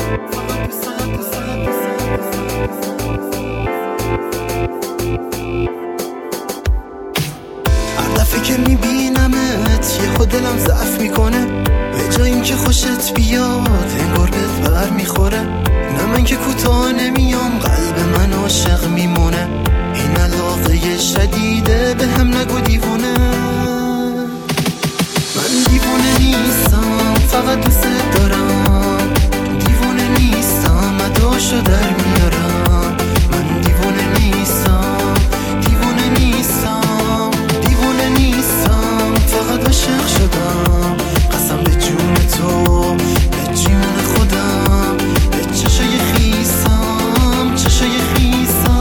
هر دفعه که میبینمت یه خود دلم ضعف میکنه، به جای این که خوشت بیاد انگار بهت بر میخوره. نه من که کوتاه نمیام، قلب من عاشق میمونه. این علاقه شدیده به هم نگو دیوونه. من دیوونه نیستم، فقط دوست دارم. دیوونه نیستم، اداشو در میارم. من دیوونه نیستم، دیوونه نیستم، دیوونه نیستم، فقط عاشق شدم. قسم به جون تو، به جون خودم، به چشای خیسم، چشای خیسم.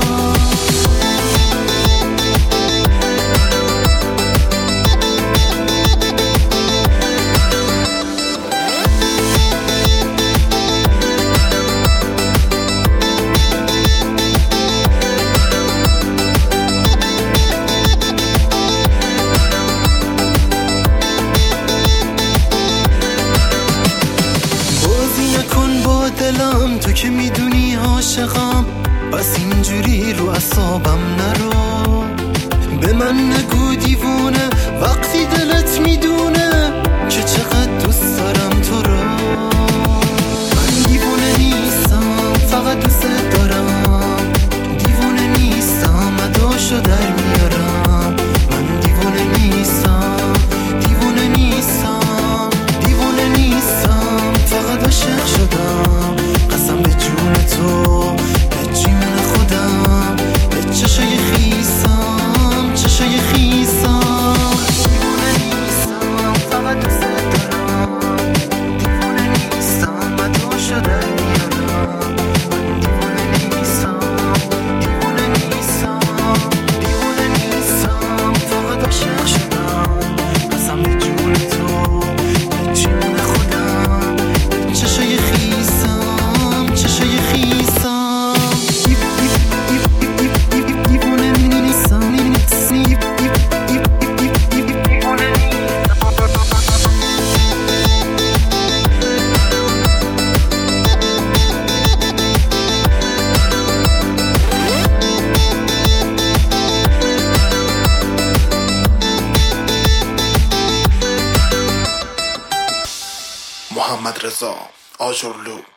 دلم تو که میدونی عاشقم، بس اینجوری رو اعصابم نرو. به من نگو دیوونه وقتی دلت میدونه که چقدر دوست دارم تو رو. من دیوونه نیستم، فقط دوست دارم. دیوونه نیستم، اداشو در میارم. من دیوونه نیستم، دیوونه نیستم، دیوونه نیستم، فقط عاشق شدم. قسم به جون تو، به جون خودم، به چشای خیسم، چشای خیسم. دیوونه نیستم، فقط دوست دارم. دیوونه نیستم، اداشو در میارم. من دیوونه نیستم، دیوونه نیستم، دیوونه نیستم، فقط عاشق شدم. قسم به جون تو، به جون خودم، به چشای خیسم، چشای خیسم. دیوونه نیستم، محمد رضا آجرلو.